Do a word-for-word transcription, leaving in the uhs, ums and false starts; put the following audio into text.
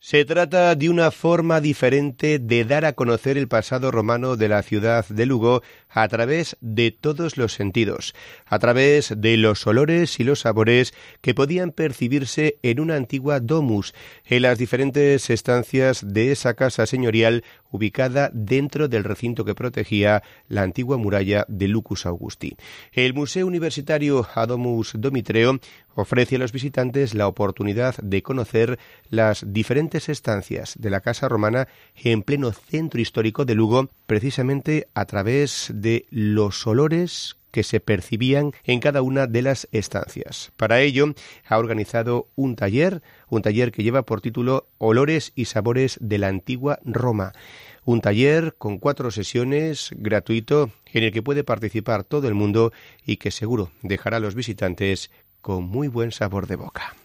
Se trata de una forma diferente de dar a conocer el pasado romano de la ciudad de Lugo a través de todos los sentidos, a través de los olores y los sabores que podían percibirse en una antigua domus, en las diferentes estancias de esa casa señorial ubicada dentro del recinto que protegía la antigua muralla de Lucus Augusti. El Museo Universitario Domus Domitreo ofrece a los visitantes la oportunidad de conocer las diferentes estancias de la casa romana en pleno centro histórico de Lugo, precisamente a través de los olores que se percibían en cada una de las estancias. Para ello, ha organizado un taller, un taller que lleva por título Olores y Sabores de la Antigua Roma. Un taller con cuatro sesiones, gratuito, en el que puede participar todo el mundo y que seguro dejará a los visitantes con muy buen sabor de boca.